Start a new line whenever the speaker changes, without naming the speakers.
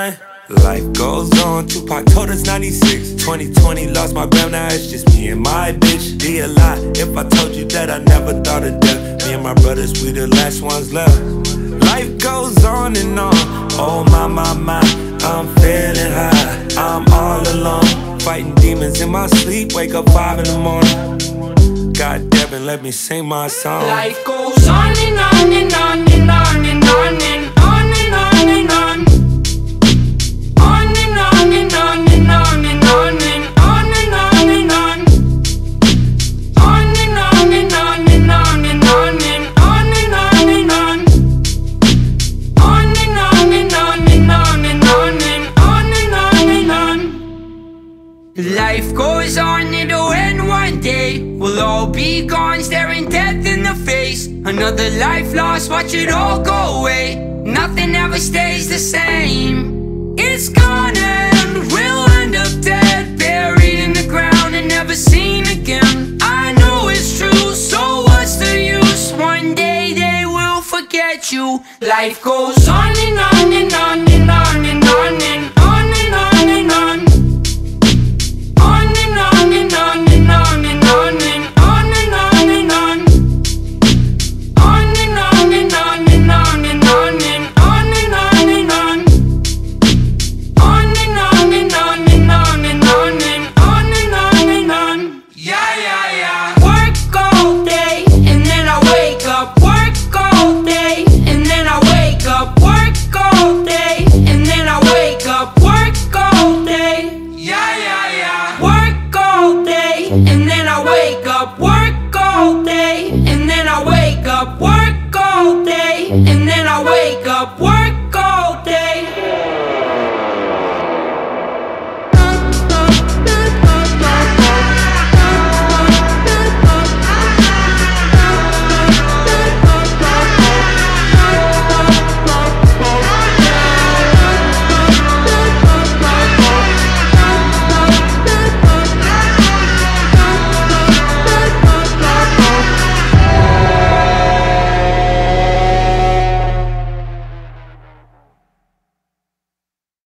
grind. Life goes on, Tupac told us 96. 2020 lost my gram, now it's just me and my bitch. Be a lie if I told you that I never thought of death. Me and my brothers, we the last ones left. Life goes on and on, oh my, I'm feeling high, I'm all alone. Fighting demons in my sleep, wake up 5 in the morning. God damn it, let me sing my song.
Life goes on and on and on and on and on and on and on and on. On and on and on and on and on and on and on and on. On and on and on and on and on and on and on and on. On and on and on and on and on and on and on and on. Life goes on, it'll end one day. We'll all be gone, staring death in the face. Another life lost, watch it all go away. Nothing ever stays the same. It's gonna end, we'll end up dead, buried in the ground and never seen again. I know it's true, so what's the use? One day they will forget you. Life goes on and on and on and on and on and on and on and on. On and on and on and on and on and on and on and on. On and on and on and on and on and on and on and on. On and on and on and on and on and on and on and on. Yeah, yeah, yeah. Work all day and then I wake up. Work all day and then I wake up. Work all day and then I wake up. Work all day. Yeah, yeah, yeah. Work all day and